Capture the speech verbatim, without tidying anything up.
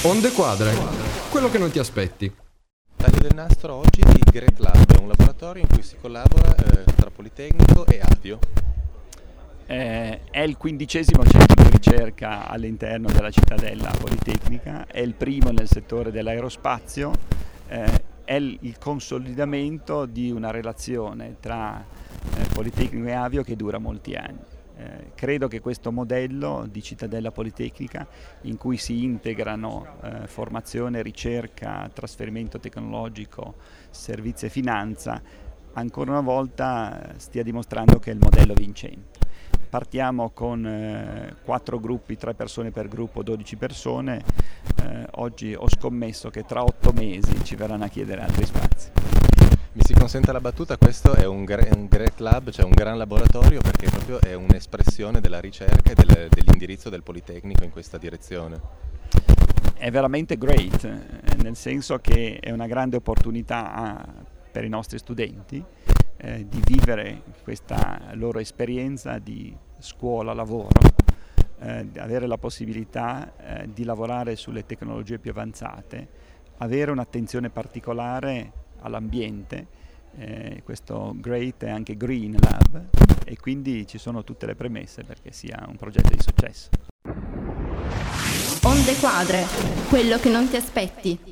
Onde quadre, quello che non ti aspetti. Taglio del nastro oggi di Great Lab, un laboratorio in cui si collabora eh, tra Politecnico e Avio. Eh, è il quindicesimo centro di ricerca all'interno della cittadella Politecnica, è il primo nel settore dell'aerospazio, eh, è il, il consolidamento di una relazione tra eh, Politecnico e Avio che dura molti anni. Eh, credo che questo modello di cittadella politecnica, in cui si integrano eh, formazione, ricerca, trasferimento tecnologico, servizi e finanza, ancora una volta stia dimostrando che è il modello vincente. Partiamo con eh, quattro gruppi, tre persone per gruppo, dodici persone. Eh, oggi ho scommesso che tra otto mesi ci verranno a chiedere altri spazi. Mi si consenta la battuta, questo è un, gra- un Great Lab, cioè un gran laboratorio, perché proprio è un'espressione della ricerca e del, dell'indirizzo del Politecnico in questa direzione. È veramente great, eh, nel senso che è una grande opportunità a, per i nostri studenti eh, di vivere questa loro esperienza di scuola-lavoro, eh, di avere la possibilità eh, di lavorare sulle tecnologie più avanzate, avere un'attenzione particolare all'ambiente, eh, questo Great è anche Green Lab e quindi ci sono tutte le premesse perché sia un progetto di successo. Onde quadre, quello che non ti aspetti.